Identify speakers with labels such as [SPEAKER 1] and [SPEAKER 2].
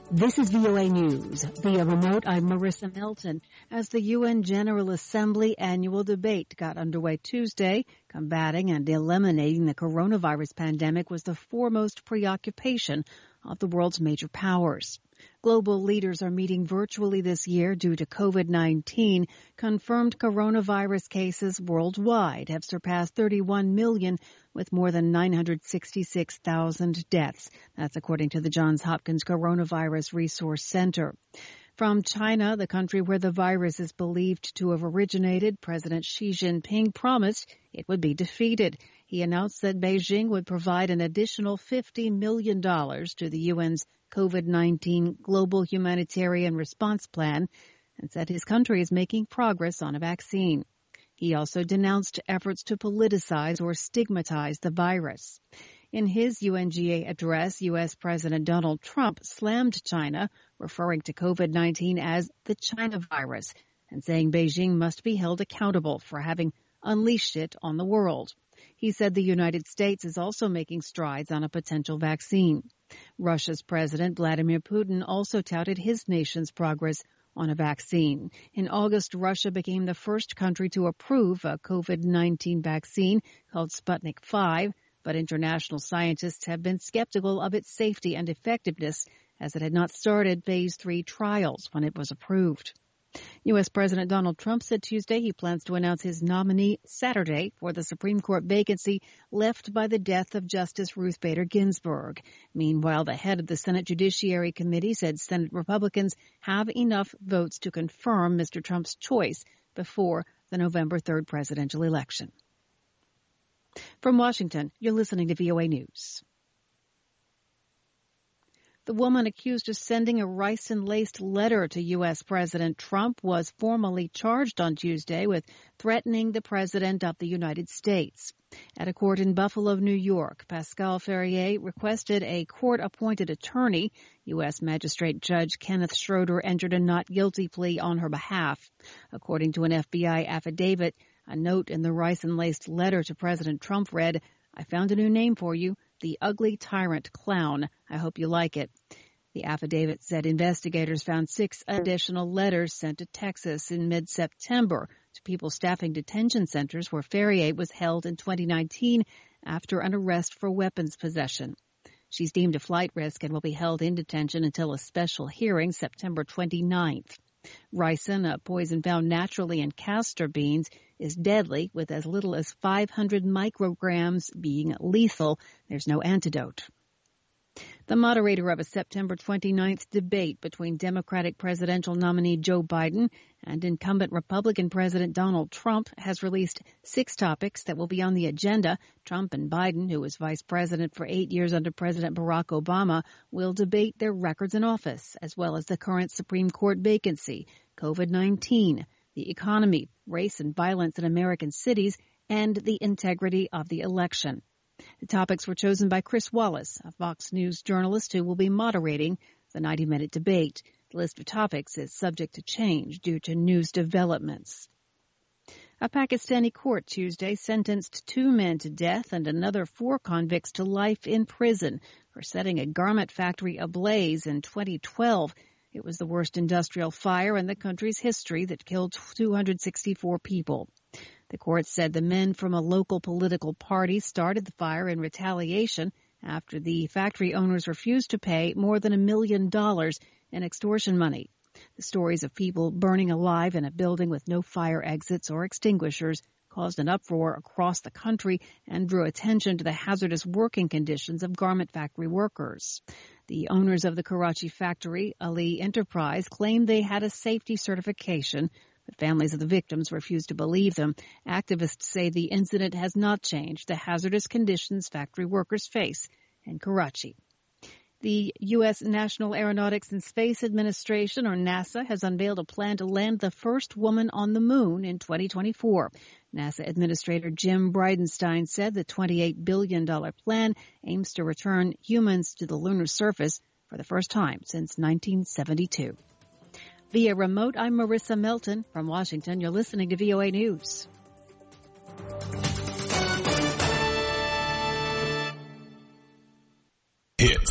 [SPEAKER 1] This is VOA News. Via remote, I'm Marissa Melton. As the UN General Assembly annual debate got underway Tuesday, combating and eliminating the coronavirus pandemic was the foremost preoccupation of the world's major powers. Global leaders are meeting virtually this year due to COVID-19. Confirmed coronavirus cases worldwide have surpassed 31 million, with more than 966,000 deaths. That's according to the Johns Hopkins Coronavirus Resource Center. From China, the country where the virus is believed to have originated, President Xi Jinping promised it would be defeated. He announced that Beijing would provide an additional $50 million to the UN's COVID-19 Global Humanitarian Response Plan and said his country is making progress on a vaccine. He also denounced efforts to politicize or stigmatize the virus. In his UNGA address, U.S. President Donald Trump slammed China, referring to COVID-19 as the China virus and saying Beijing must be held accountable for having unleashed it on the world. He said the United States is also making strides on a potential vaccine. Russia's President Vladimir Putin also touted his nation's progress on a vaccine. In August, Russia became the first country to approve a COVID-19 vaccine called Sputnik V, but international scientists have been skeptical of its safety and effectiveness as it had not started phase 3 trials when it was approved. U.S. President Donald Trump said Tuesday he plans to announce his nominee Saturday for the Supreme Court vacancy left by the death of Justice Ruth Bader Ginsburg. Meanwhile, the head of the Senate Judiciary Committee said Senate Republicans have enough votes to confirm Mr. Trump's choice before the November 3rd presidential election. From Washington, you're listening to VOA News. The woman accused of sending a ricin-laced letter to U.S. President Trump was formally charged on Tuesday with threatening the President of the United States. At a court in Buffalo, New York, Pascal Ferrier requested a court-appointed attorney. U.S. Magistrate Judge Kenneth Schroeder entered a not guilty plea on her behalf. According to an FBI affidavit, a note in the ricin-laced letter to President Trump read, "I found a new name for you. The ugly tyrant clown. I hope you like it." The affidavit said investigators found 6 additional letters sent to Texas in mid-September to people staffing detention centers where Ferrier was held in 2019 after an arrest for weapons possession. She's deemed a flight risk and will be held in detention until a special hearing September 29th. Ricin, a poison found naturally in castor beans, is deadly, with as little as 500 micrograms being lethal. There's no antidote. The moderator of a September 29th debate between Democratic presidential nominee Joe Biden and incumbent Republican President Donald Trump has released 6 topics that will be on the agenda. Trump and Biden, who was vice president for 8 years under President Barack Obama, will debate their records in office, as well as the current Supreme Court vacancy, COVID-19, the economy, race and violence in American cities, and the integrity of the election. The topics were chosen by Chris Wallace, a Fox News journalist who will be moderating the 90-minute debate. The list of topics is subject to change due to news developments. A Pakistani court Tuesday sentenced 2 men to death and another 4 convicts to life in prison for setting a garment factory ablaze in 2012. It was the worst industrial fire in the country's history that killed 264 people. The court said the men from a local political party started the fire in retaliation after the factory owners refused to pay more than $1 million in extortion money. The stories of people burning alive in a building with no fire exits or extinguishers caused an uproar across the country and drew attention to the hazardous working conditions of garment factory workers. The owners of the Karachi factory, Ali Enterprise, claimed they had a safety certification, but families of the victims refused to believe them. Activists say the incident has not changed the hazardous conditions factory workers face in Karachi. The U.S. National Aeronautics and Space Administration, or NASA, has unveiled a plan to land the first woman on the moon in 2024. NASA Administrator Jim Bridenstine said the $28 billion plan aims to return humans to the lunar surface for the first time since 1972. Via remote, I'm Marissa Melton from Washington. You're listening to VOA News.